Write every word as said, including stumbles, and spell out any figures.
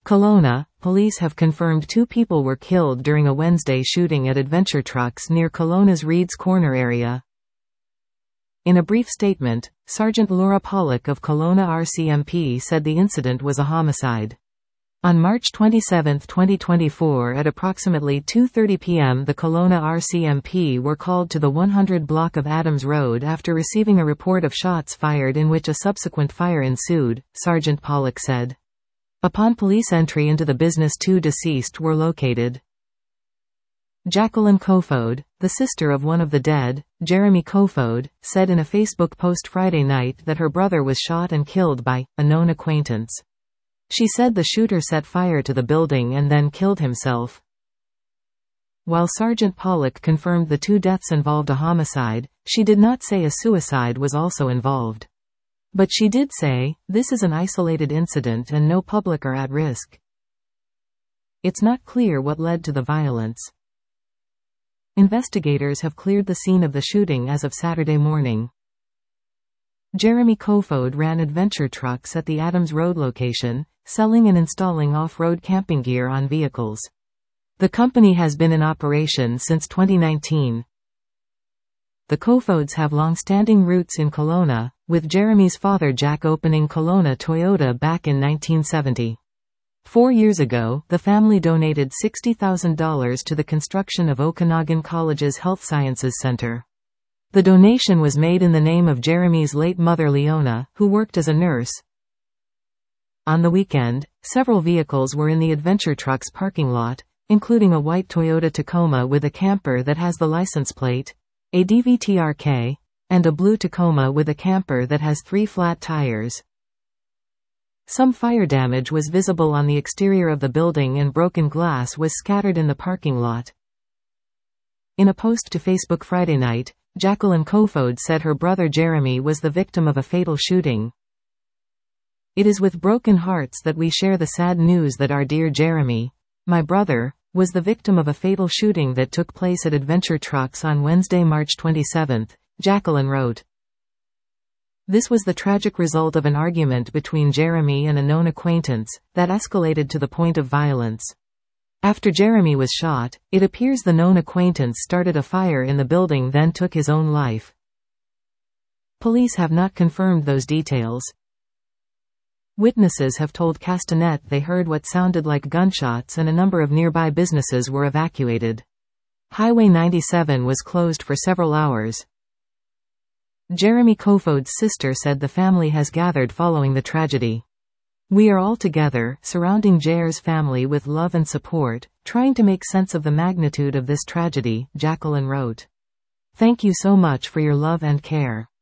Kelowna, police have confirmed two people were killed during a Wednesday shooting at Adventure Trucks near Kelowna's Reeds Corner area. In a brief statement, Sergeant Laura Pollock of Kelowna R C M P said the incident was a homicide. On March twenty-seventh twenty twenty-four at approximately two thirty p m the Kelowna R C M P were called to the one hundred block of Adams Road after receiving a report of shots fired in which a subsequent fire ensued, Sergeant Pollock said. Upon police entry into the business, two deceased were located. Jacqueline Kofod, the sister of one of the dead, Jeremy Kofod, said in a Facebook post Friday night that her brother was shot and killed by a known acquaintance. She said the shooter set fire to the building and then killed himself. While Sergeant Pollock confirmed the two deaths involved a homicide, she did not say a suicide was also involved. But she did say, "This is an isolated incident and no public are at risk." It's not clear what led to the violence. Investigators have cleared the scene of the shooting as of Saturday morning. Jeremy Kofod ran Adventure Trucks at the Adams Road location, selling and installing off-road camping gear on vehicles. The company has been in operation since twenty nineteen. The Kofods have long-standing roots in Kelowna, with Jeremy's father Jack opening Kelowna Toyota back in nineteen seventy. Four years ago, the family donated sixty thousand dollars to the construction of Okanagan College's Health Sciences Center. The donation was made in the name of Jeremy's late mother Leona, who worked as a nurse. On the weekend, several vehicles were in the Adventure Trucks parking lot, including a white Toyota Tacoma with a camper that has the license plate, a D V T R K, and a blue Tacoma with a camper that has three flat tires. Some fire damage was visible on the exterior of the building and broken glass was scattered in the parking lot. In a post to Facebook Friday night, Jacqueline Kofod said her brother Jeremy was the victim of a fatal shooting. "It is with broken hearts that we share the sad news that our dear Jeremy, my brother, was the victim of a fatal shooting that took place at Adventure Trucks on Wednesday, March twenty-seventh, Jacqueline wrote. This was the tragic result of an argument between Jeremy and a known acquaintance, that escalated to the point of violence. After Jeremy was shot, it appears the known acquaintance started a fire in the building then took his own life. Police have not confirmed those details. Witnesses have told Castanet they heard what sounded like gunshots and a number of nearby businesses were evacuated. Highway ninety-seven was closed for several hours. Jeremy Kofod's sister said the family has gathered following the tragedy. "We are all together, surrounding Jer's family with love and support, trying to make sense of the magnitude of this tragedy," Jacqueline wrote. "Thank you so much for your love and care.